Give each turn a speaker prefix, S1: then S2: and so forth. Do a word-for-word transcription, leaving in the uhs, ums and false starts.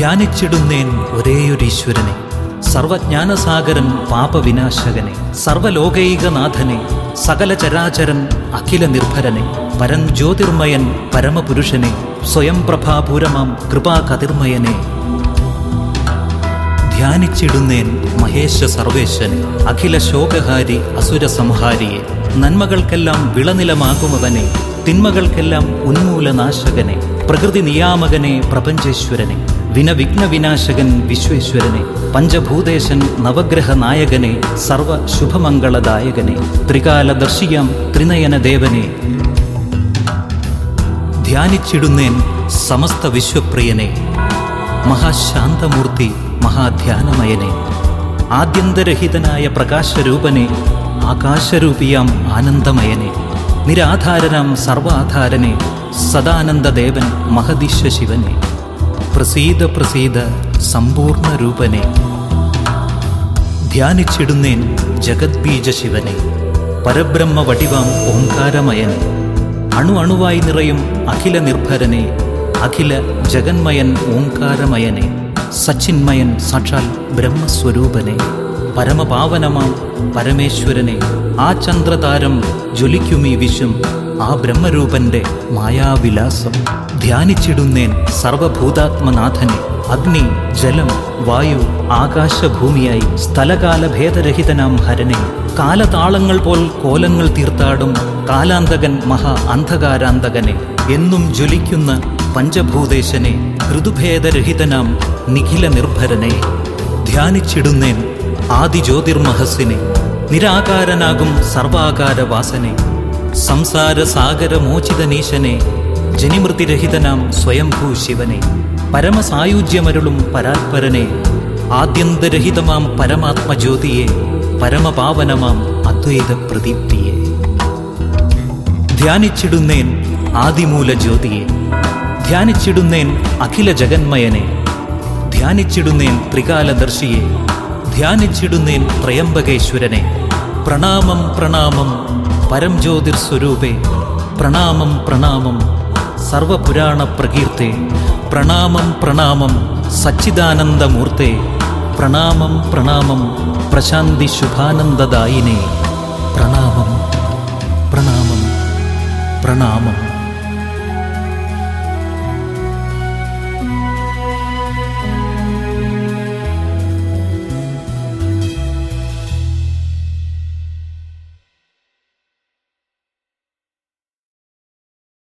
S1: ധ്യാനിച്ചിടുന്നേൻ ഒരേയൊരീശ്വരനെ, സർവജ്ഞാനസാഗരൻ പാപവിനാശകനെ, സർവലോകൈകനാഥനെ, സകല ചരാചരൻ അഖില നിർഭരനെ, പരം ജ്യോതിർമയൻ പരമപുരുഷനെ, സ്വയം പ്രഭാപൂരമാം കൃപാകതിർമയനെ. ധ്യാനിച്ചിടുന്നേൻ മഹേശ സർവേശനെ, അഖില ശോകഹാരി അസുരസംഹാരിയെ, നന്മകൾക്കെല്ലാം വിളനിലമാകുമവനെ, തിന്മകൾക്കെല്ലാം ഉന്മൂലനാശകനെ, പ്രകൃതി നിയാമകനെ പ്രപഞ്ചേശ്വരനെ, വിനവിഘ്നവിനാശകൻ വിശ്വേശ്വരനെ, പഞ്ചഭൂതേശൻ നവഗ്രഹ നായകനെ, സർവ ശുഭമംഗളദായകനെ, ത്രികാലദർശിയാം ത്രിനയന ദേവനെ. ധ്യാനിച്ചിടുന്നേൻ സമസ്ത വിശ്വപ്രിയനെ, മഹാശാന്തമൂർത്തി മഹാധ്യാനമയനെ, ആദ്യന്തരഹിതനായ പ്രകാശരൂപനെ, ആകാശരൂപിയാം ആനന്ദമയനെ, നിരാധാരനാം സർവാധാരനെ, സദാനന്ദദേവൻ മഹദീശ ശിവനെ, പ്രസീദ പ്രസീദ സമ്പൂർണ്ണ രൂപനെ. ധ്യാനിച്ചിടുന്നേൻ ജഗദ്ബീജ ശിവനെ, പരബ്രഹ്മ വടിവാം ഓംകാരമയനെ, അണു അണുവായി നിറയും അഖില നിർഭരനെ, അഖില ജഗന്മയൻ ഓംകാരമയനെ, സച്ചിന്മയൻ സാക്ഷാൽ ബ്രഹ്മസ്വരൂപനെ, പരമപാവനമാം പരമേശ്വരനെ, ആ ചന്ദ്രതാരം ജ്വലിക്കുമീ വിശ്വം, ആ ബ്രഹ്മരൂപന്റെ മായാവിലാസം. ധ്യാനിച്ചിടുന്നേൻ സർവഭൂതാത്മനാഥനെ, അഗ്നി ജലം വായു ആകാശഭൂമിയായി സ്ഥലകാലഭേദരഹിതനാം ഹരനെ, കാലതാളങ്ങൾ പോൽ കോലങ്ങൾ തീർത്താടും കാലാന്തകൻ മഹാ അന്ധകാരാന്തകനെ, എന്നും ജ്വലിക്കുന്ന പഞ്ചഭൂതേശനെ, ഋതുഭേദരഹിതനാം നിഖില നിർഭരനെ. ധ്യാനിച്ചിടുന്നേൻ ആദിജ്യോതിർമഹസിനെ, നിരാകാരനാകും സർവാകാരവാസനെ, സംസാരസാഗരമോചിതനീശനെ, ജനിമൃതിരഹിതനാം സ്വയംഭൂ ശിവനെ, പരമസായുജ്യമരുളും പരാത്പരനെ, ആദ്യന്തരഹിതമാം പരമാത്മജ്യോതിയെ, പരമപാവനമാം അദ്വൈത പ്രദീപ്തിയെ. ധ്യാനിച്ചിടുന്നേൻ ആദിമൂല ജ്യോതിയെ, ധ്യാനിച്ചിടുന്നേൻ അഖില ജഗന്മയനെ, ധ്യാനിച്ചിടുന്നേൻ ത്രികാലദർശിയെ, ധ്യാനിച്ചിടുന്നേൻ ത്രയംബകേശ്വരനെ. പ്രണാമം പ്രണാമം പരം ജ്യോതിർസ്വരൂപേ, പ്രണാമം പ്രണാമം സർവപുരാണ പ്രകീർത്തെ, പ്രണാമം പ്രണാമം സച്ചിദാനന്ദമൂർത്തെ, പ്രണാമം പ്രണാമം പ്രശാന്തി ശുഭാനന്ദദായിനെ. പ്രണാമം പ്രണാമം പ്രണാമം.